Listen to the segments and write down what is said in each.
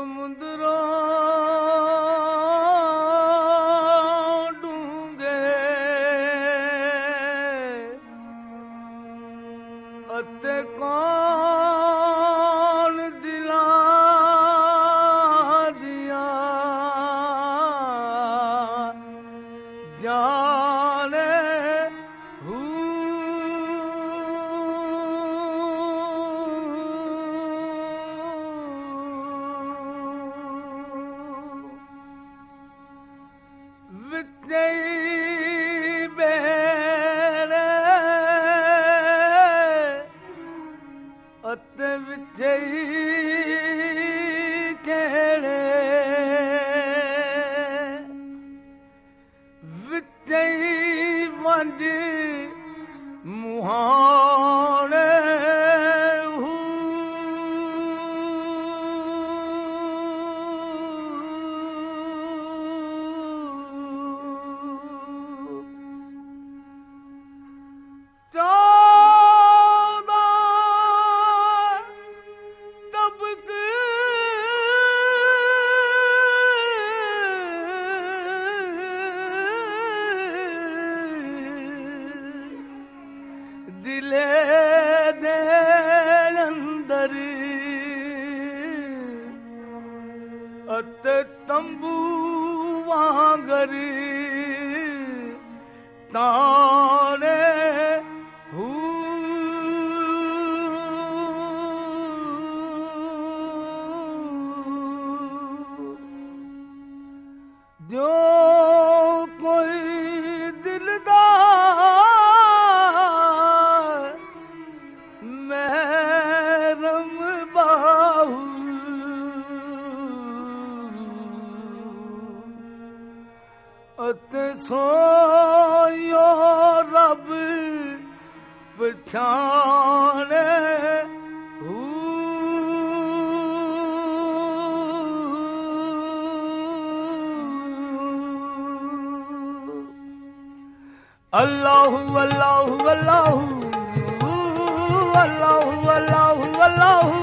समुद्रों डूंगे अते कौन दिला दिया जाने विजयी बेरे अत विजयी केड़े विजयी वंज मुहाने दिले दे अंदर अत तंबू वांगर ताने जो कोई दिलदार महरम बाहू अत सोयो रब पछाने अल्लाहु अल्लाहु अल्लाहु अल्लाहु अल्लाहु अल्लाहु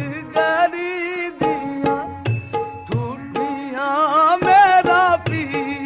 मेरा पी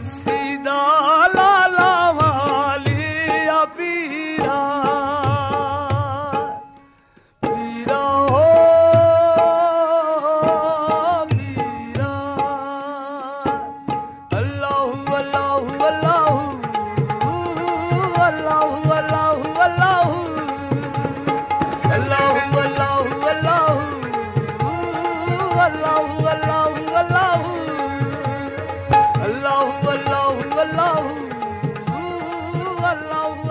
सीधा लाला वाली पीरा पीरा हो पीरा अल्लाहु अल्लाहु अल्लाहु अल्लाहु अल्लाहु अल्लाहु अल्लाहु अल्लाहु अल्लाहु अल्लाहु अल्लाहु अल्लाहु अल्लाहु अल्लाहु अल्लाहु अल्लाहु